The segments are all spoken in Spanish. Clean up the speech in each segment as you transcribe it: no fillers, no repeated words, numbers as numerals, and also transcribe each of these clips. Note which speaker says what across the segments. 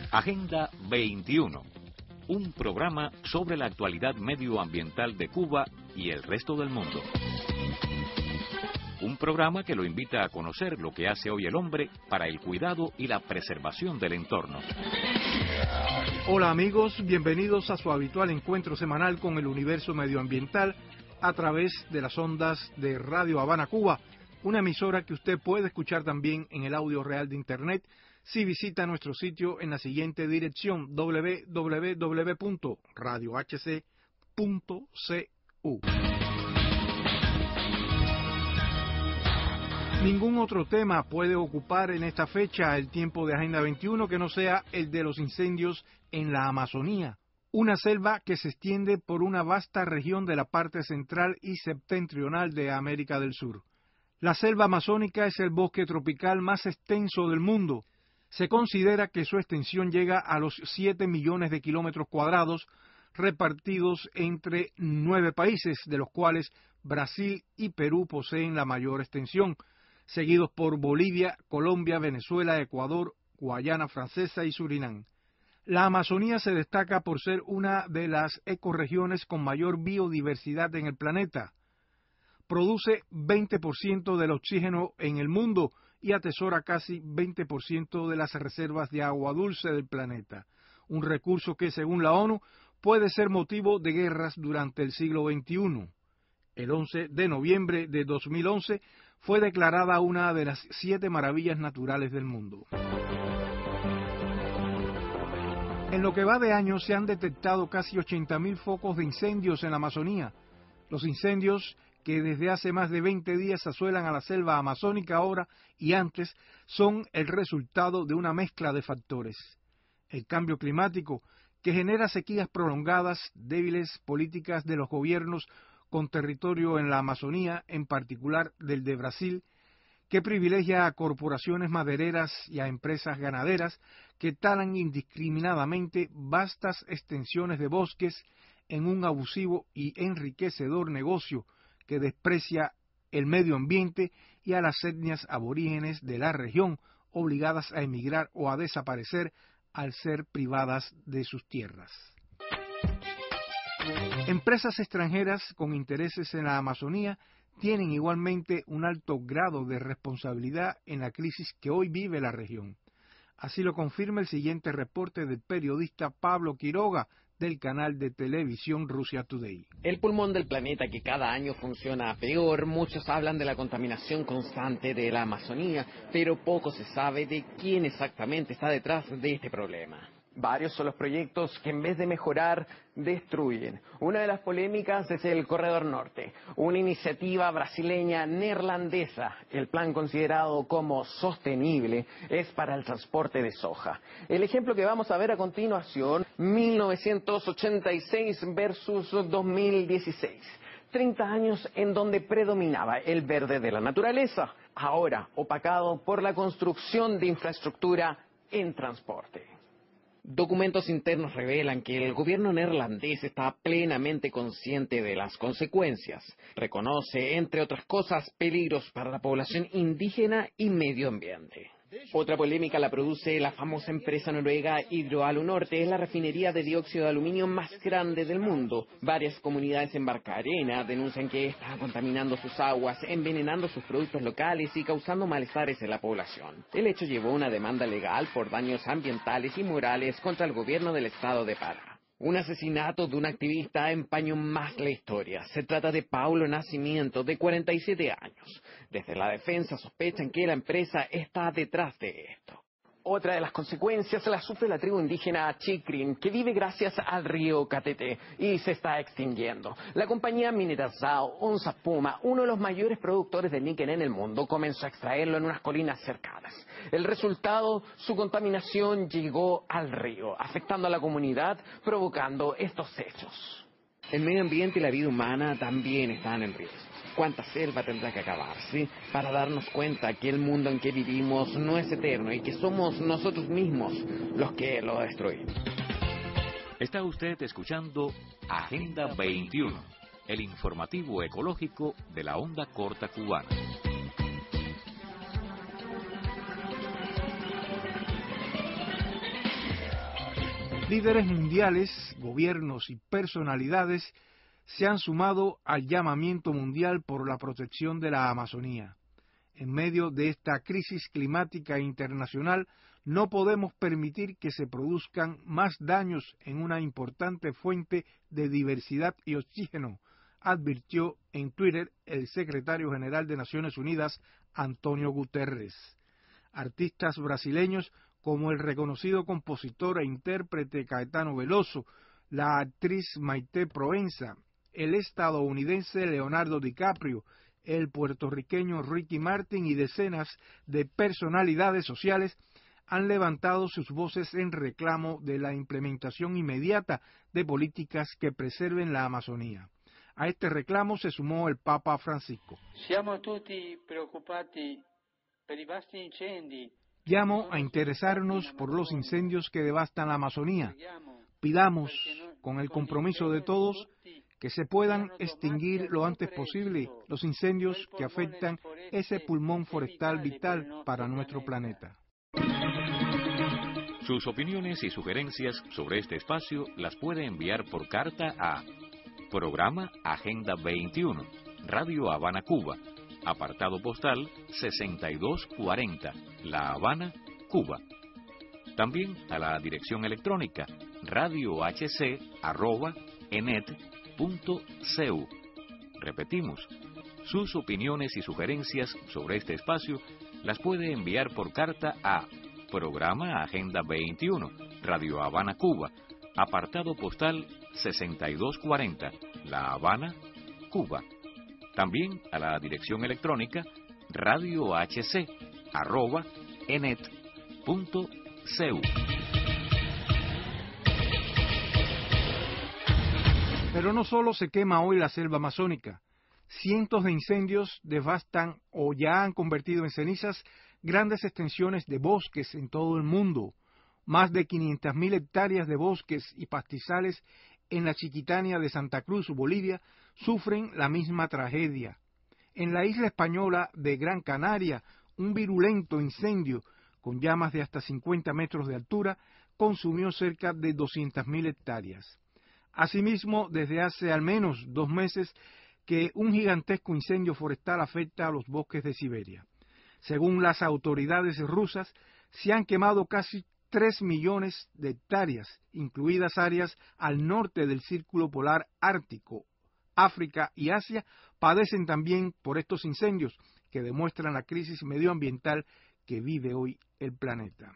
Speaker 1: Agenda 21, un programa sobre la actualidad medioambiental de Cuba y el resto del mundo. Un programa que lo invita a conocer lo que hace hoy el hombre para el cuidado y la preservación del entorno.
Speaker 2: Hola amigos, bienvenidos a su habitual encuentro semanal con el universo medioambiental a través de las ondas de Radio Habana, Cuba, una emisora que usted puede escuchar también en el audio real de Internet si visita nuestro sitio en la siguiente dirección: www.radiohc.cu. Ningún otro tema puede ocupar en esta fecha el tiempo de Agenda 21 que no sea el de los incendios en la Amazonía, una selva que se extiende por una vasta región de la parte central y septentrional de América del Sur. La selva amazónica es el bosque tropical más extenso del mundo. Se considera que su extensión llega a los 7 millones de kilómetros cuadrados, repartidos entre 9 países, de los cuales Brasil y Perú poseen la mayor extensión, seguidos por Bolivia, Colombia, Venezuela, Ecuador, Guayana Francesa y Surinam. La Amazonía se destaca por ser una de las ecorregiones con mayor biodiversidad en el planeta. Produce 20% del oxígeno en el mundo y atesora casi 20% de las reservas de agua dulce del planeta, un recurso que, según la ONU, puede ser motivo de guerras durante el siglo XXI. El 11 de noviembre de 2011 fue declarada una de las 7 maravillas naturales del mundo. En lo que va de año se han detectado casi 80.000 focos de incendios en la Amazonía. Los incendios que desde hace más de 20 días asuelan a la selva amazónica ahora y antes son el resultado de una mezcla de factores. El cambio climático, que genera sequías prolongadas, débiles políticas de los gobiernos con territorio en la Amazonía, en particular del de Brasil, que privilegia a corporaciones madereras y a empresas ganaderas que talan indiscriminadamente vastas extensiones de bosques en un abusivo y enriquecedor negocio que desprecia el medio ambiente y a las etnias aborígenes de la región, obligadas a emigrar o a desaparecer al ser privadas de sus tierras. Empresas extranjeras con intereses en la Amazonía tienen igualmente un alto grado de responsabilidad en la crisis que hoy vive la región. Así lo confirma el siguiente reporte del periodista Pablo Quiroga del canal de televisión Russia Today.
Speaker 3: El pulmón del planeta que cada año funciona peor. Muchos hablan de la contaminación constante de la Amazonía, pero poco se sabe de quién exactamente está detrás de este problema. Varios son los proyectos que en vez de mejorar, destruyen. Una de las polémicas es el Corredor Norte, una iniciativa brasileña neerlandesa. El plan, considerado como sostenible, es para el transporte de soja. El ejemplo que vamos a ver a continuación, 1986 versus 2016. 30 años en donde predominaba el verde de la naturaleza, ahora opacado por la construcción de infraestructura en transporte. Documentos internos revelan que el gobierno neerlandés está plenamente consciente de las consecuencias. Reconoce, entre otras cosas, peligros para la población indígena y medio ambiente. Otra polémica la produce la famosa empresa noruega Hydro Norte. Es la refinería de dióxido de aluminio más grande del mundo. Varias comunidades en Barcarena denuncian que está contaminando sus aguas, envenenando sus productos locales y causando malestares en la población. El hecho llevó a una demanda legal por daños ambientales y morales contra el gobierno del estado de Pará. Un asesinato de un activista empañó más la historia. Se trata de Paulo Nascimento, de 47 años. Desde la defensa sospechan que la empresa está detrás de esto. Otra de las consecuencias la sufre la tribu indígena Chikrin, que vive gracias al río Catete y se está extinguiendo. La compañía minera Zao Onça Puma, uno de los mayores productores de níquel en el mundo, comenzó a extraerlo en unas colinas cercanas. El resultado, su contaminación llegó al río, afectando a la comunidad, provocando estos hechos. El medio ambiente y la vida humana también están en riesgo. ¿Cuánta selva tendrá que acabarse para darnos cuenta que el mundo en que vivimos no es eterno y que somos nosotros mismos los que lo destruimos?
Speaker 1: Está usted escuchando Agenda 21, el informativo ecológico de la onda corta cubana.
Speaker 2: Líderes mundiales, gobiernos y personalidades se han sumado al llamamiento mundial por la protección de la Amazonía. En medio de esta crisis climática internacional, no podemos permitir que se produzcan más daños en una importante fuente de diversidad y oxígeno, advirtió en Twitter el secretario general de Naciones Unidas, Antonio Guterres. Artistas brasileños como el reconocido compositor e intérprete Caetano Veloso, la actriz Maite Proenza, el estadounidense Leonardo DiCaprio, el puertorriqueño Ricky Martin y decenas de personalidades sociales han levantado sus voces en reclamo de la implementación inmediata de políticas que preserven la Amazonía. A este reclamo se sumó el Papa Francisco.
Speaker 4: Siamo tutti preoccupati per i vasti incendi.
Speaker 2: Llamo a interesarnos por los incendios que devastan la Amazonía. Pidamos, con el compromiso de todos, que se puedan extinguir lo antes posible los incendios que afectan ese pulmón forestal vital para nuestro planeta.
Speaker 1: Sus opiniones y sugerencias sobre este espacio las puede enviar por carta a Programa Agenda 21, Radio Habana, Cuba, apartado postal 6240, La Habana, Cuba. También a la dirección electrónica radiohc@enet.cu. Repetimos, sus opiniones y sugerencias sobre este espacio las puede enviar por carta a Programa Agenda 21, Radio Habana, Cuba, apartado postal 6240, La Habana, Cuba. También a la dirección electrónica radiohc@enet.cu.
Speaker 2: Pero no solo se quema hoy la selva amazónica. Cientos de incendios devastan o ya han convertido en cenizas grandes extensiones de bosques en todo el mundo. Más de 500.000 hectáreas de bosques y pastizales en la Chiquitania de Santa Cruz, Bolivia, sufren la misma tragedia. En la isla española de Gran Canaria, un virulento incendio con llamas de hasta 50 metros de altura consumió cerca de 200.000 hectáreas. Asimismo, desde hace al menos 2 meses que un gigantesco incendio forestal afecta a los bosques de Siberia. Según las autoridades rusas, se han quemado casi 3 millones de hectáreas, incluidas áreas al norte del Círculo Polar Ártico. África y Asia padecen también por estos incendios que demuestran la crisis medioambiental que vive hoy el planeta.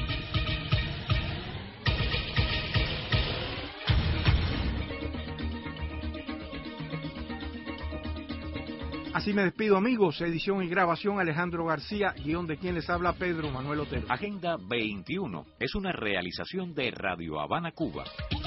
Speaker 2: Así me despido, amigos. Edición y grabación Alejandro García, guión de quien les habla Pedro Manuel Otero.
Speaker 1: Agenda 21 es una realización de Radio Habana, Cuba.